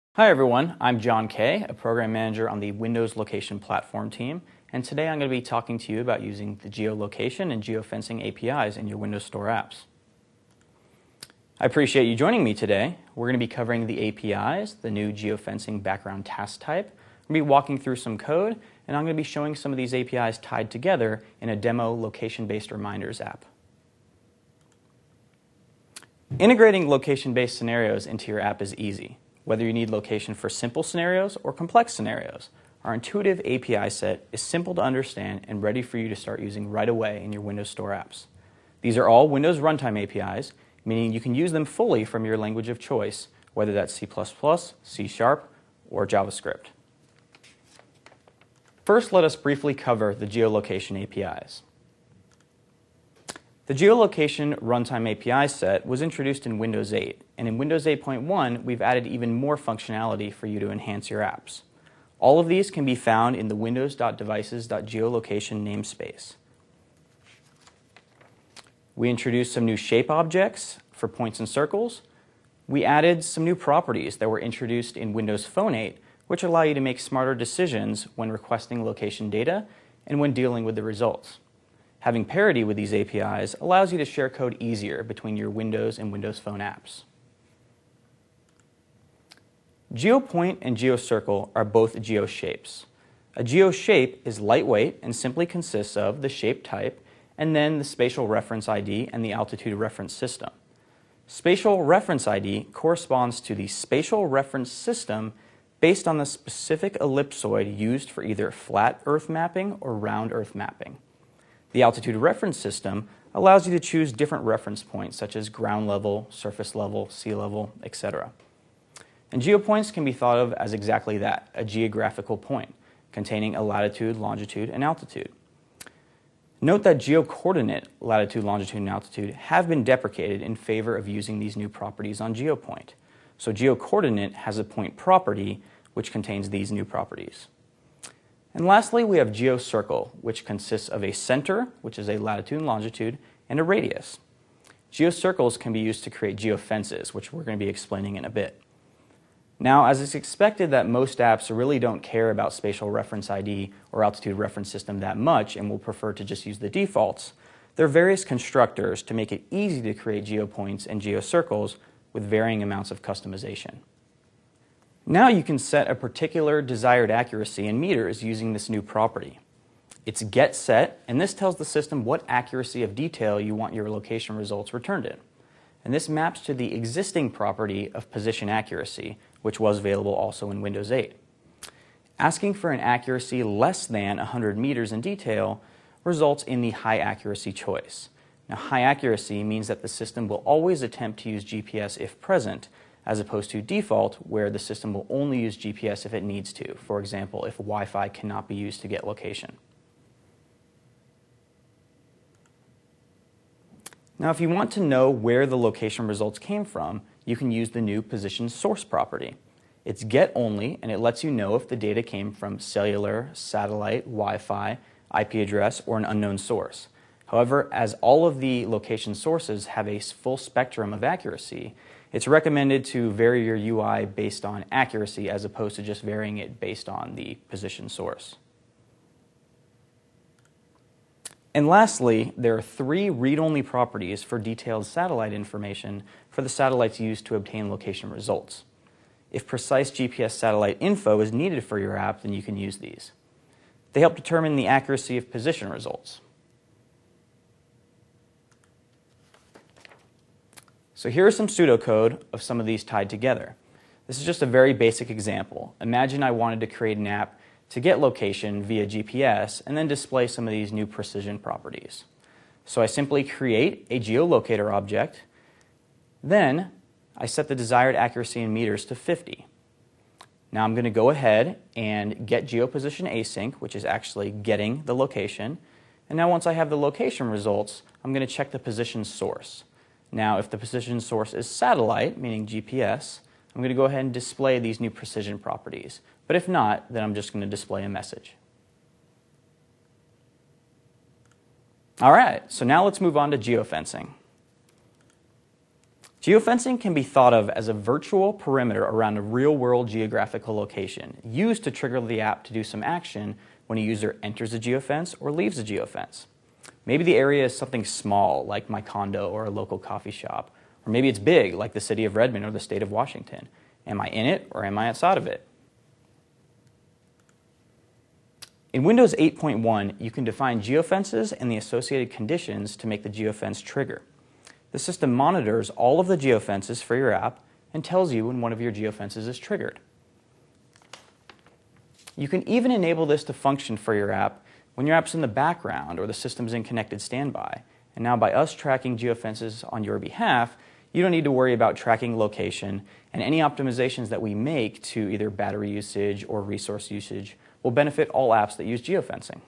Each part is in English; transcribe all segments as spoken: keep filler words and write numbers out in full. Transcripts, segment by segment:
Hi everyone, I'm John Kay, a program manager on the Windows Location Platform team, and today I'm going to be talking to you about using the geolocation and geofencing A P Is in your Windows Store apps. I appreciate you joining me today. We're going to be covering the A P Is, the new geofencing background task type. I'm going to be walking through some code, and I'm going to be showing some of these A P Is tied together in a demo location-based reminders app. Integrating location-based scenarios into your app is easy. Whether you need location for simple scenarios or complex scenarios, our intuitive A P I set is simple to understand and ready for you to start using right away in your Windows Store apps. These are all Windows Runtime A P Is, meaning you can use them fully from your language of choice, whether that's C plus plus, C sharp, or JavaScript. First, let us briefly cover the geolocation A P Is. The geolocation runtime A P I set was introduced in Windows eight, and in Windows eight point one, we've added even more functionality for you to enhance your apps. All of these can be found in the windows.devices.geolocation namespace. We introduced some new shape objects for points and circles. We added some new properties that were introduced in Windows Phone eight, which allow you to make smarter decisions when requesting location data and when dealing with the results. Having parity with these A P Is allows you to share code easier between your Windows and Windows Phone apps. GeoPoint and GeoCircle are both geoshapes. A geoshape is lightweight and simply consists of the shape type and then the spatial reference I D and the altitude reference system. Spatial reference I D corresponds to the spatial reference system based on the specific ellipsoid used for either flat Earth mapping or round Earth mapping. The altitude reference system allows you to choose different reference points such as ground level, surface level, sea level, et cetera. And geopoints can be thought of as exactly that, a geographical point containing a latitude, longitude, and altitude. Note that geocoordinate latitude, longitude, and altitude have been deprecated in favor of using these new properties on GeoPoint. So geocoordinate has a point property which contains these new properties. And lastly, we have GeoCircle, which consists of a center, which is a latitude and longitude, and a radius. GeoCircles can be used to create geofences, which we're going to be explaining in a bit. Now, as it's expected that most apps really don't care about spatial reference I D or altitude reference system that much and will prefer to just use the defaults, there are various constructors to make it easy to create geopoints and geocircles with varying amounts of customization. Now you can set a particular desired accuracy in meters using this new property. It's getSet, and this tells the system what accuracy of detail you want your location results returned in. And this maps to the existing property of position accuracy, which was available also in Windows eight. Asking for an accuracy less than one hundred meters in detail results in the high accuracy choice. Now, high accuracy means that the system will always attempt to use G P S if present, as opposed to default, where the system will only use G P S if it needs to, for example, if Wi-Fi cannot be used to get location. Now, if you want to know where the location results came from, you can use the new position source property. It's get only, and it lets you know if the data came from cellular, satellite, Wi-Fi, I P address, or an unknown source. However, as all of the location sources have a full spectrum of accuracy, it's recommended to vary your U I based on accuracy as opposed to just varying it based on the position source. And lastly, there are three read-only properties for detailed satellite information for the satellites used to obtain location results. If precise G P S satellite info is needed for your app, then you can use these. They help determine the accuracy of position results. So here is some pseudocode of some of these tied together. This is just a very basic example. Imagine I wanted to create an app to get location via G P S and then display some of these new precision properties. So I simply create a geolocator object, then I set the desired accuracy in meters to fifty. Now I'm going to go ahead and get geoposition async, which is actually getting the location. And now once I have the location results, I'm going to check the position source. Now, if the position source is satellite, meaning G P S, I'm going to go ahead and display these new precision properties. But if not, then I'm just going to display a message. All right, so now let's move on to geofencing. Geofencing can be thought of as a virtual perimeter around a real-world geographical location, used to trigger the app to do some action when a user enters a geofence or leaves a geofence. Maybe the area is something small, like my condo or a local coffee shop, or maybe it's big, like the city of Redmond or the state of Washington. Am I in it or am I outside of it? In Windows eight point one, you can define geofences and the associated conditions to make the geofence trigger. The system monitors all of the geofences for your app and tells you when one of your geofences is triggered. You can even enable this to function for your app when your app's in the background or the system's in connected standby. And now by us tracking geofences on your behalf, you don't need to worry about tracking location, and any optimizations that we make to either battery usage or resource usage will benefit all apps that use geofencing.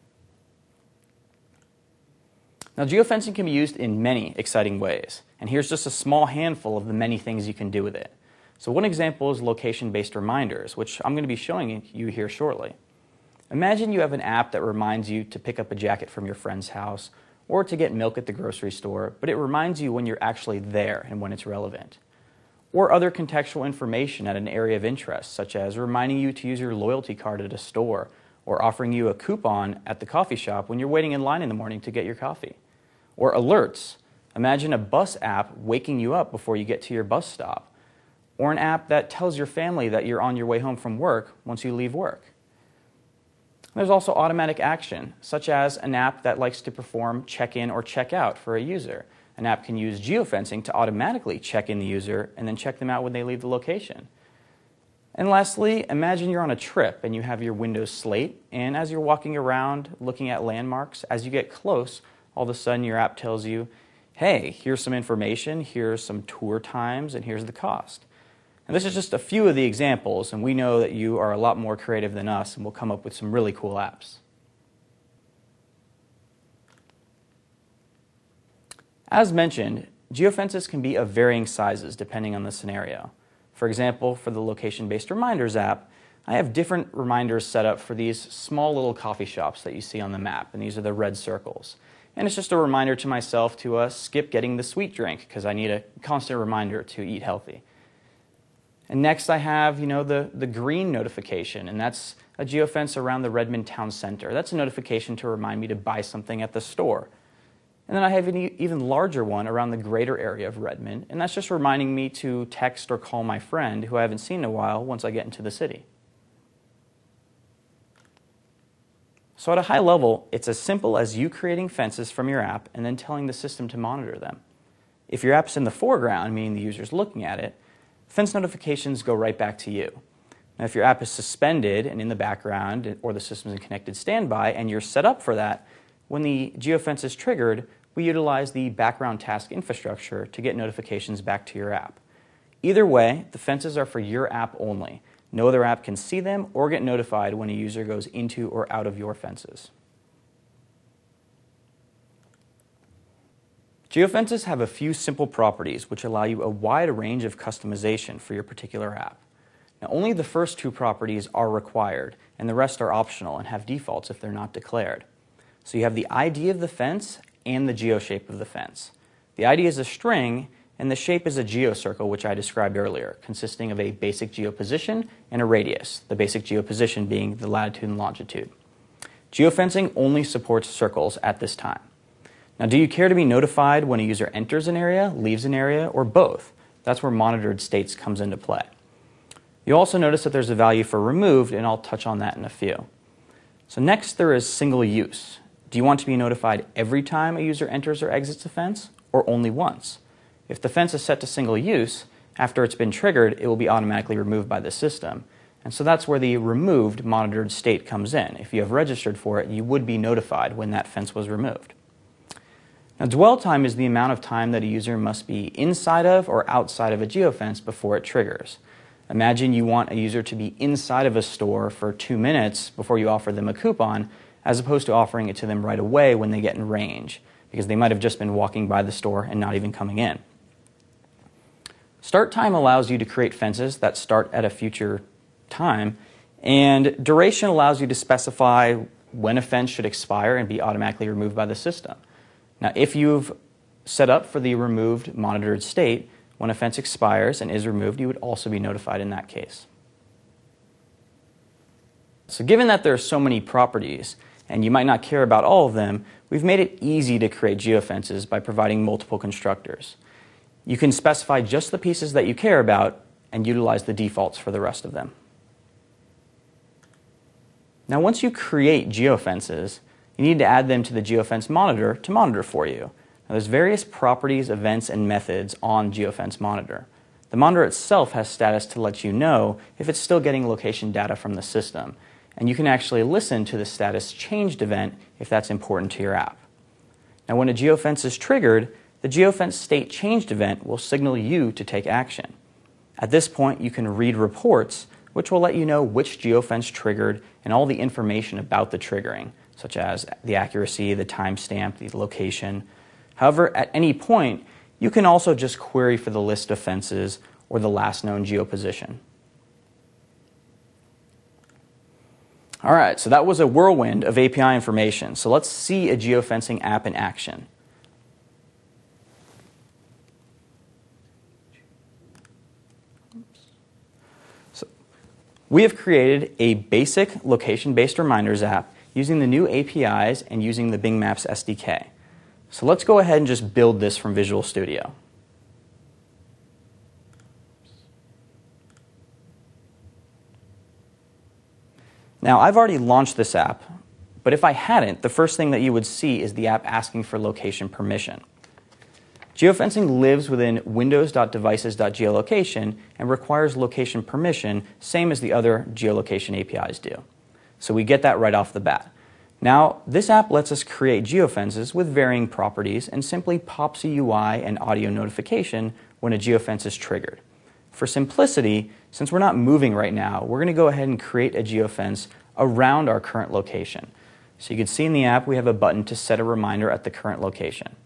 Now, geofencing can be used in many exciting ways, and here's just a small handful of the many things you can do with it. So one example is location-based reminders, which I'm going to be showing you here shortly. Imagine you have an app that reminds you to pick up a jacket from your friend's house or to get milk at the grocery store, but it reminds you when you're actually there and when it's relevant. Or other contextual information at an area of interest, such as reminding you to use your loyalty card at a store or offering you a coupon at the coffee shop when you're waiting in line in the morning to get your coffee. Or alerts. Imagine a bus app waking you up before you get to your bus stop. Or an app that tells your family that you're on your way home from work once you leave work. There's also automatic action, such as an app that likes to perform check-in or check-out for a user. An app can use geofencing to automatically check in the user and then check them out when they leave the location. And lastly, imagine you're on a trip and you have your Windows slate, and as you're walking around looking at landmarks, as you get close, all of a sudden your app tells you, hey, here's some information, here's some tour times, and here's the cost. And this is just a few of the examples, and we know that you are a lot more creative than us and will come up with some really cool apps. As mentioned, geofences can be of varying sizes depending on the scenario. For example, for the location-based reminders app, I have different reminders set up for these small little coffee shops that you see on the map, and these are the red circles. And it's just a reminder to myself to uh, skip getting the sweet drink because I need a constant reminder to eat healthy. And next I have, you know, the, the green notification, and that's a geofence around the Redmond Town Center. That's a notification to remind me to buy something at the store. And then I have an even larger one around the greater area of Redmond, and that's just reminding me to text or call my friend who I haven't seen in a while once I get into the city. So at a high level, it's as simple as you creating fences from your app and then telling the system to monitor them. If your app's in the foreground, meaning the user's looking at it, fence notifications go right back to you. Now, if your app is suspended and in the background, or the system's in connected standby, and you're set up for that, when the geofence is triggered, we utilize the background task infrastructure to get notifications back to your app. Either way, the fences are for your app only. No other app can see them or get notified when a user goes into or out of your fences. Geofences have a few simple properties which allow you a wide range of customization for your particular app. Now, only the first two properties are required, and the rest are optional and have defaults if they're not declared. So you have the I D of the fence and the geoshape of the fence. The I D is a string, and the shape is a geocircle, which I described earlier, consisting of a basic geoposition and a radius, the basic geoposition being the latitude and longitude. Geofencing only supports circles at this time. Now, do you care to be notified when a user enters an area, leaves an area, or both? That's where monitored states comes into play. You'll also notice that there's a value for removed, and I'll touch on that in a few. So next, there is single use. Do you want to be notified every time a user enters or exits a fence, or only once? If the fence is set to single use, after it's been triggered, it will be automatically removed by the system. And so that's where the removed monitored state comes in. If you have registered for it, you would be notified when that fence was removed. Now, dwell time is the amount of time that a user must be inside of or outside of a geofence before it triggers. Imagine you want a user to be inside of a store for two minutes before you offer them a coupon, as opposed to offering it to them right away when they get in range, because they might have just been walking by the store and not even coming in. Start time allows you to create fences that start at a future time, and duration allows you to specify when a fence should expire and be automatically removed by the system. Now, if you've set up for the removed monitored state, When a fence expires and is removed, you would also be notified in that case. So given that there are so many properties, and you might not care about all of them, we've made it easy to create geofences by providing multiple constructors. You can specify just the pieces that you care about and utilize the defaults for the rest of them. Now, once you create geofences, you need to add them to the geofence monitor to monitor for you. Now, there's various properties, events, and methods on geofence monitor. The monitor itself has status to let you know if it's still getting location data from the system, and you can actually listen to the status changed event if that's important to your app. Now, when a geofence is triggered, the geofence state changed event will signal you to take action. At this point, you can read reports, which will let you know which geofence triggered and all the information about the triggering, such as the accuracy, the timestamp, the location. However, at any point, you can also just query for the list of fences or the last known geoposition. All right, so that was a whirlwind of A P I information. So let's see a geofencing app in action. So we have created a basic location-based reminders app using the new A P Is and using the Bing Maps S D K. So let's go ahead and just build this from Visual Studio. Now, I've already launched this app, but if I hadn't, the first thing that you would see is the app asking for location permission. Geofencing lives within windows.devices.geolocation and requires location permission, same as the other geolocation A P Is do. So we get that right off the bat. Now, this app lets us create geofences with varying properties and simply pops a U I and audio notification when a geofence is triggered. For simplicity, since we're not moving right now, we're going to go ahead and create a geofence around our current location. So you can see in the app we have a button to set a reminder at the current location.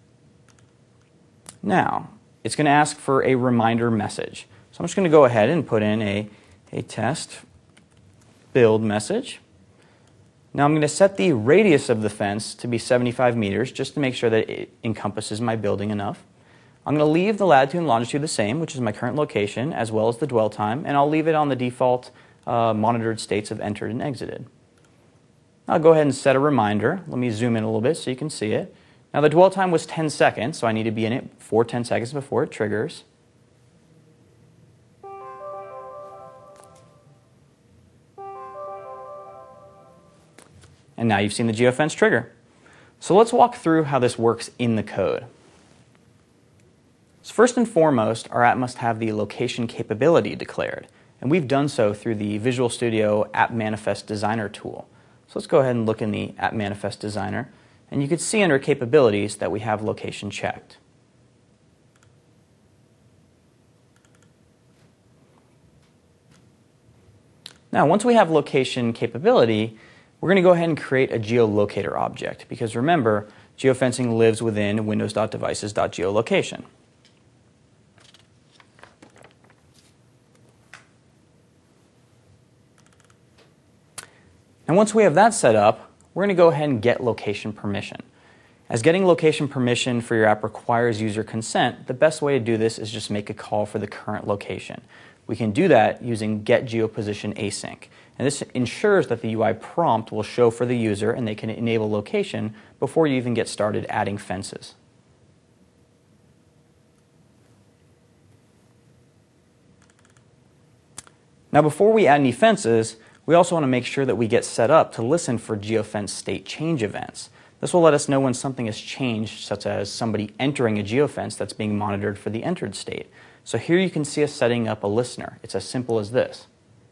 Now, it's going to ask for a reminder message. So I'm just going to go ahead and put in a, a test build message. Now I'm going to set the radius of the fence to be seventy-five meters just to make sure that it encompasses my building enough. I'm going to leave the latitude and longitude the same, which is my current location, as well as the dwell time, and I'll leave it on the default uh, monitored states of entered and exited. I'll go ahead and set a reminder. Let me zoom in a little bit so you can see it. Now the dwell time was ten seconds, so I need to be in it for ten seconds before it triggers. And now you've seen the geofence trigger. So let's walk through how this works in the code. So first and foremost, our app must have the location capability declared, and we've done so through the Visual Studio App Manifest Designer tool. So let's go ahead and look in the App Manifest Designer, and you can see under capabilities that we have location checked. Now, once we have location capability, we're going to go ahead and create a geolocator object, because remember, geofencing lives within windows.devices.geolocation. And once we have that set up, we're going to go ahead and get location permission. As getting location permission for your app requires user consent, the best way to do this is just make a call for the current location. We can do that using getGeoPosition async. And this ensures that the U I prompt will show for the user and they can enable location before you even get started adding fences. Now, before we add any fences, we also want to make sure that we get set up to listen for geofence state change events. This will let us know when something has changed, such as somebody entering a geofence that's being monitored for the entered state. So here you can see us setting up a listener. It's as simple as this.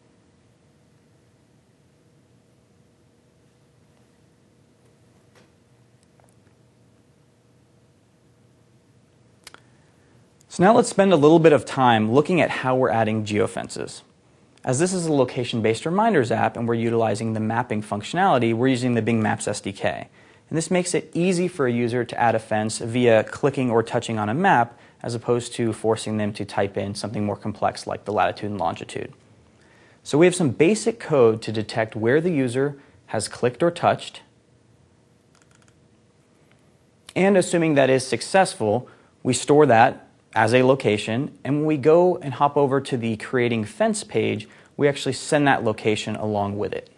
So now let's spend a little bit of time looking at how we're adding geofences. As this is a location-based reminders app and we're utilizing the mapping functionality, we're using the Bing Maps S D K. And this makes it easy for a user to add a fence via clicking or touching on a map, as opposed to forcing them to type in something more complex like the latitude and longitude. So we have some basic code to detect where the user has clicked or touched. And assuming that is successful, we store that as a location, and when we go and hop over to the Creating Fence page, we actually send that location along with it.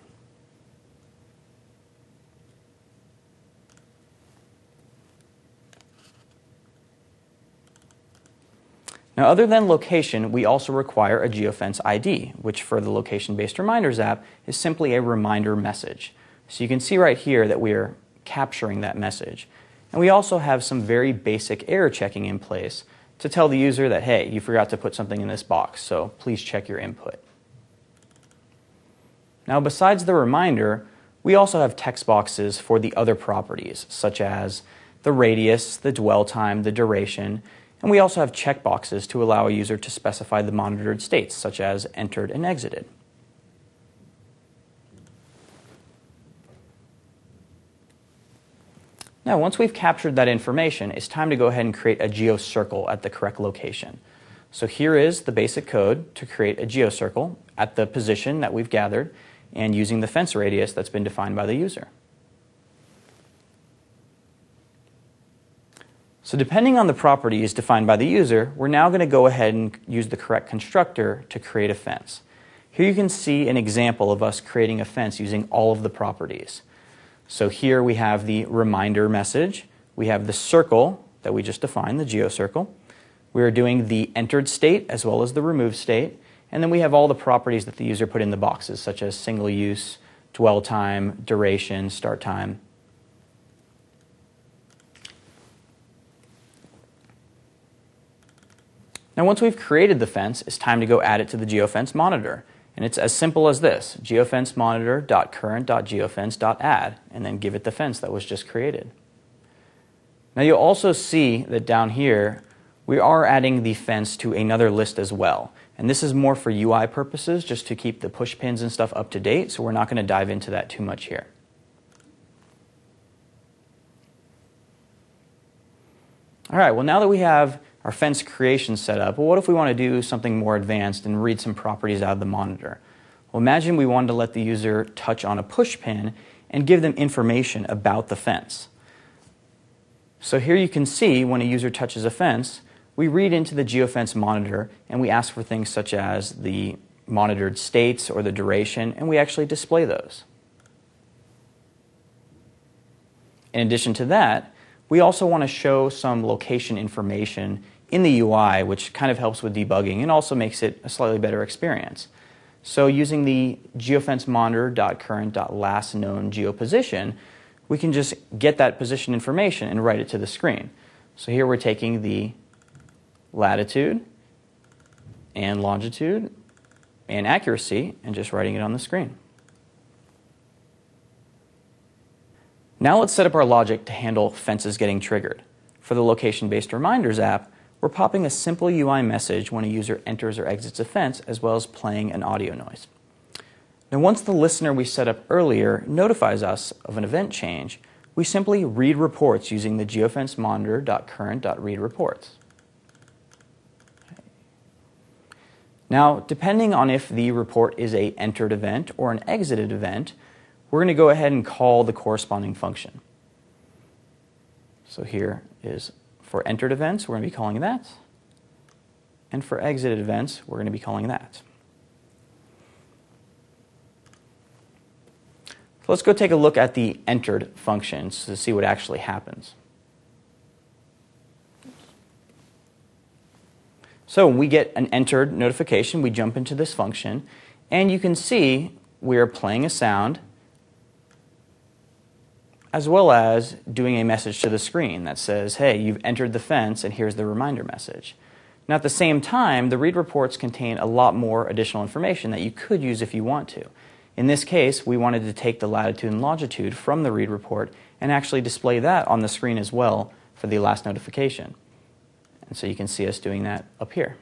Now, other than location, we also require a GeoFence I D, which for the Location-Based Reminders app is simply a reminder message. So you can see right here that we are capturing that message. And we also have some very basic error checking in place to tell the user that, hey, you forgot to put something in this box, so please check your input. Now, besides the reminder, we also have text boxes for the other properties, such as the radius, the dwell time, the duration, and we also have checkboxes to allow a user to specify the monitored states, such as entered and exited. Now, once we've captured that information, it's time to go ahead and create a GeoCircle at the correct location. So here is the basic code to create a GeoCircle at the position that we've gathered and using the fence radius that's been defined by the user. So depending on the properties defined by the user, we're now going to go ahead and use the correct constructor to create a fence. Here you can see an example of us creating a fence using all of the properties. So here we have the reminder message, we have the circle that we just defined, the GeoCircle. We are doing the entered state as well as the removed state, and then we have all the properties that the user put in the boxes, such as single use, dwell time, duration, start time. Now, once we've created the fence, it's time to go add it to the GeoFence monitor. And it's as simple as this, geofence monitor.current.geofence.add, and then give it the fence that was just created. Now, you'll also see that down here, we are adding the fence to another list as well. And this is more for U I purposes, just to keep the push pins and stuff up to date, so we're not going to dive into that too much here. All right, well, now that we have our fence creation set up, well, what if we want to do something more advanced and read some properties out of the monitor? Well, imagine we wanted to let the user touch on a push pin and give them information about the fence. So here you can see when a user touches a fence, we read into the GeoFence monitor and we ask for things such as the monitored states or the duration, and we actually display those. In addition to that, we also want to show some location information in the U I, which kind of helps with debugging and also makes it a slightly better experience. So using the geofence monitor.current.lastKnown geoposition, we can just get that position information and write it to the screen. So here we're taking the latitude and longitude and accuracy and just writing it on the screen. Now let's set up our logic to handle fences getting triggered. For the Location-Based Reminders app, we're popping a simple U I message when a user enters or exits a fence, as well as playing an audio noise. Now, once the listener we set up earlier notifies us of an event change, we simply read reports using the geofence monitor.current.readReports. Now, depending on if the report is an entered event or an exited event, we're going to go ahead and call the corresponding function. So here is for entered events, we're going to be calling that. And for exited events, we're going to be calling that. So let's go take a look at the entered functions to see what actually happens. So when we get an entered notification, we jump into this function, and you can see we're playing a sound as well as doing a message to the screen that says, hey, you've entered the fence and here's the reminder message. Now at the same time, the read reports contain a lot more additional information that you could use if you want to. In this case, we wanted to take the latitude and longitude from the read report and actually display that on the screen as well for the last notification. And so you can see us doing that up here.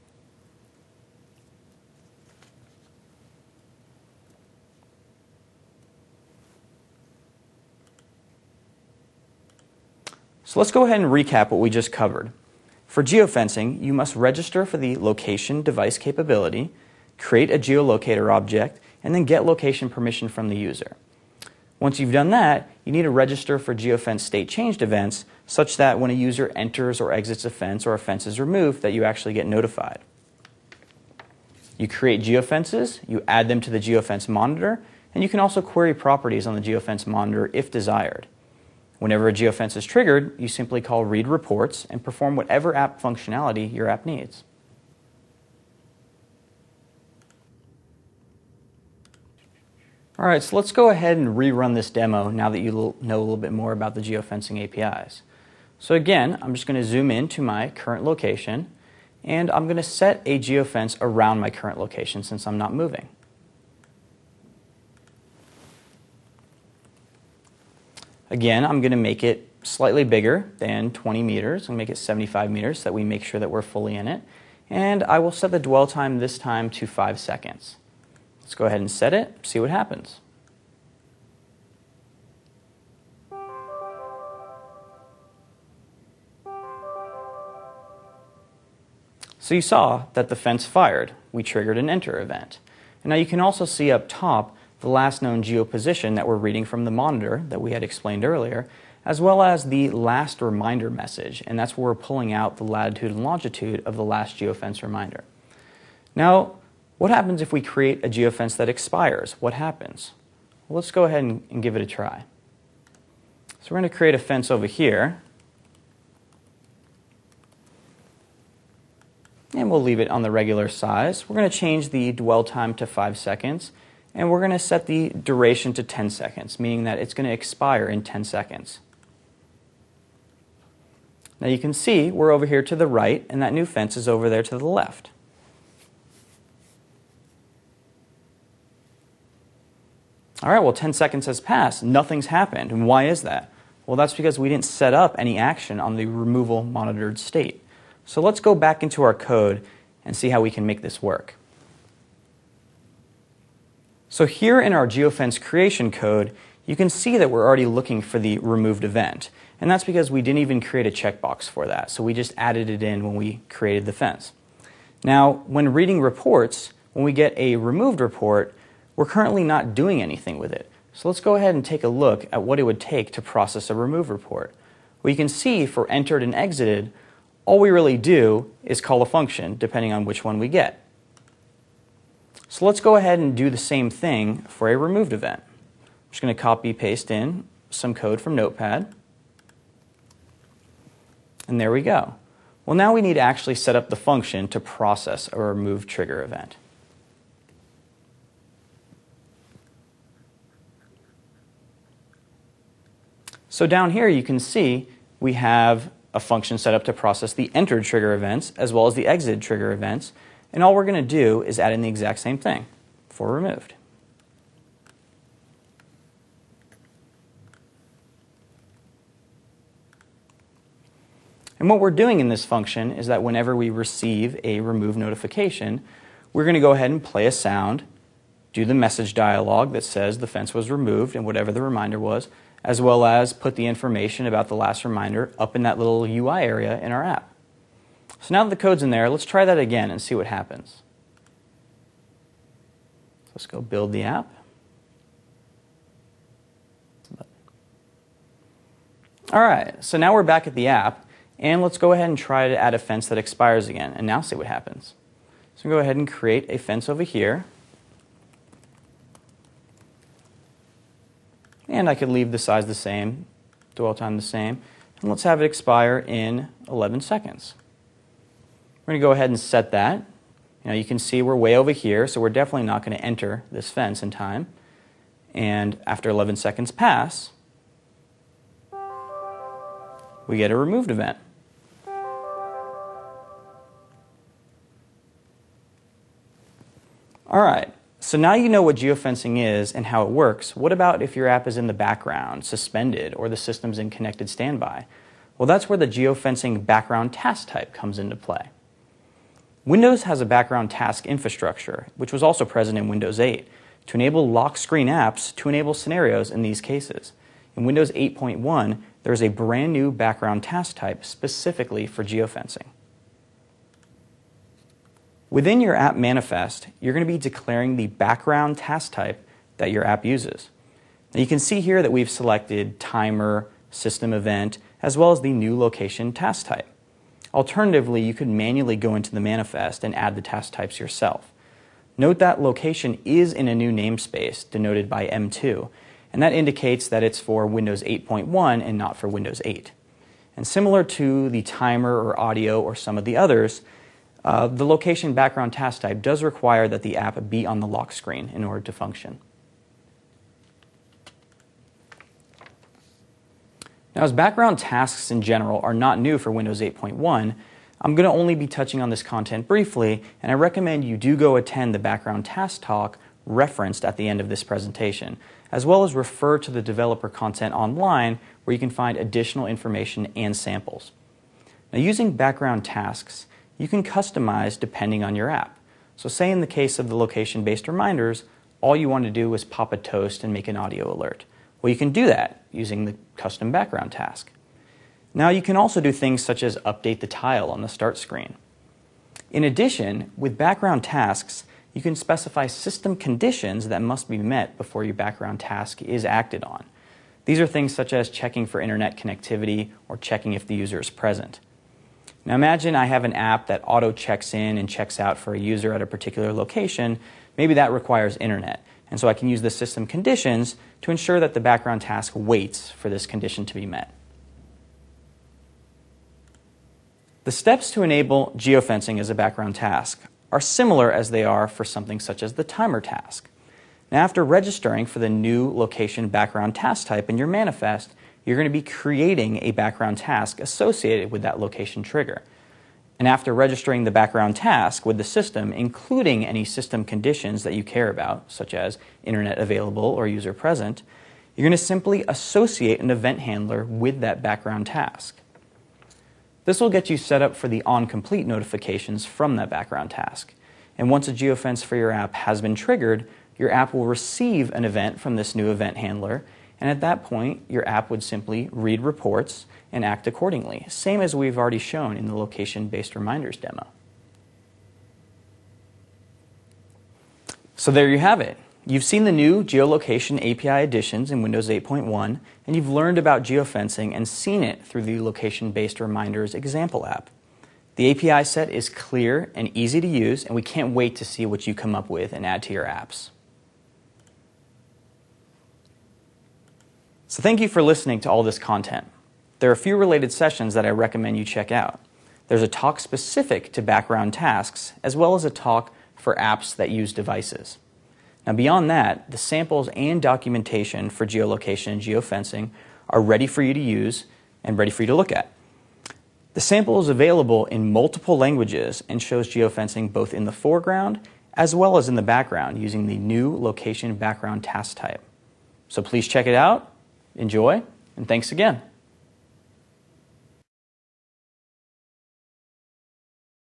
So let's go ahead and recap what we just covered. For geofencing, you must register for the location device capability, create a geolocator object, and then get location permission from the user. Once you've done that, you need to register for geofence state changed events such that when a user enters or exits a fence or a fence is removed, that you actually get notified. You create geofences, you add them to the geofence monitor, and you can also query properties on the geofence monitor if desired. Whenever a geofence is triggered, you simply call read reports and perform whatever app functionality your app needs. All right, so let's go ahead and rerun this demo now that you know a little bit more about the geofencing A P Is. So again, I'm just going to zoom in to my current location, and I'm going to set a geofence around my current location since I'm not moving. Again, I'm going to make it slightly bigger than twenty meters. I'll make it seventy-five meters so that we make sure that we're fully in it. And I will set the dwell time this time to five seconds. Let's go ahead and set it, see what happens. So you saw that the fence fired. We triggered an enter event. And now you can also see up top the last known geoposition that we're reading from the monitor that we had explained earlier, as well as the last reminder message, and that's where we're pulling out the latitude and longitude of the last geofence reminder. Now, what happens if we create a geofence that expires? What happens? Well, let's go ahead and, and give it a try. So we're going to create a fence over here, and we'll leave it on the regular size. We're going to change the dwell time to five seconds, and we're going to set the duration to ten seconds, meaning that it's going to expire in ten seconds. Now you can see we're over here to the right, and that new fence is over there to the left. All right, well, ten seconds has passed. Nothing's happened. And why is that? Well, that's because we didn't set up any action on the removal monitored state. So let's go back into our code and see how we can make this work. So here in our geofence creation code, you can see that we're already looking for the removed event. And that's because we didn't even create a checkbox for that. So we just added it in when we created the fence. Now, when reading reports, when we get a removed report, we're currently not doing anything with it. So let's go ahead and take a look at what it would take to process a remove report. Well, you can see for entered and exited, all we really do is call a function, depending on which one we get. So let's go ahead and do the same thing for a removed event. I'm just going to copy paste in some code from Notepad. And there we go. Well, now we need to actually set up the function to process a remove trigger event. So down here you can see we have a function set up to process the entered trigger events as well as the exited trigger events, and all we're going to do is add in the exact same thing for removed. And what we're doing in this function is that whenever we receive a remove notification, we're going to go ahead and play a sound, do the message dialog that says the fence was removed and whatever the reminder was, as well as put the information about the last reminder up in that little U I area in our app. So now that the code's in there, let's try that again and see what happens. Let's go build the app. All right, so now we're back at the app, and let's go ahead and try to add a fence that expires again, and now see what happens. So go ahead and create a fence over here. And I could leave the size the same, dwell time the same, and let's have it expire in eleven seconds. We're going to go ahead and set that. You know, you can see we're way over here, so we're definitely not going to enter this fence in time. And after eleven seconds pass, we get a removed event. All right. So now you know what geofencing is and how it works. What about if your app is in the background, suspended, or the system's in connected standby? Well, that's where the geofencing background task type comes into play. Windows has a background task infrastructure, which was also present in Windows eight, to enable lock screen apps to enable scenarios in these cases. In Windows eight point one, there is a brand new background task type specifically for geofencing. Within your app manifest, you're going to be declaring the background task type that your app uses. Now you can see here that we've selected timer, system event, as well as the new location task type. Alternatively, you could manually go into the manifest and add the task types yourself. Note that location is in a new namespace denoted by M two, and that indicates that it's for Windows eight point one and not for Windows eight. And similar to the timer or audio or some of the others, uh, the location background task type does require that the app be on the lock screen in order to function. Now, as background tasks in general are not new for Windows eight point one, I'm going to only be touching on this content briefly, and I recommend you do go attend the background task talk referenced at the end of this presentation, as well as refer to the developer content online where you can find additional information and samples. Now, using background tasks, you can customize depending on your app. So say in the case of the location-based reminders, all you want to do is pop a toast and make an audio alert. Well, you can do that using the custom background task. Now you can also do things such as update the tile on the start screen. In addition, with background tasks, you can specify system conditions that must be met before your background task is acted on. These are things such as checking for internet connectivity or checking if the user is present. Now imagine I have an app that auto checks in and checks out for a user at a particular location. Maybe that requires internet. And so I can use the system conditions to ensure that the background task waits for this condition to be met. The steps to enable geofencing as a background task are similar as they are for something such as the timer task. Now, after registering for the new location background task type in your manifest, you're going to be creating a background task associated with that location trigger. And after registering the background task with the system, including any system conditions that you care about, such as internet available or user present, you're going to simply associate an event handler with that background task. This will get you set up for the on-complete notifications from that background task. And once a geofence for your app has been triggered, your app will receive an event from this new event handler, and at that point, your app would simply read reports and act accordingly, same as we've already shown in the location-based reminders demo. So there you have it. You've seen the new geolocation A P I additions in Windows eight point one, and you've learned about geofencing and seen it through the location-based reminders example app. The A P I set is clear and easy to use, and we can't wait to see what you come up with and add to your apps. So thank you for listening to all this content. There are a few related sessions that I recommend you check out. There's a talk specific to background tasks, as well as a talk for apps that use devices. Now beyond that, the samples and documentation for geolocation and geofencing are ready for you to use and ready for you to look at. The sample is available in multiple languages and shows geofencing both in the foreground as well as in the background using the new location background task type. So please check it out, enjoy, and thanks again.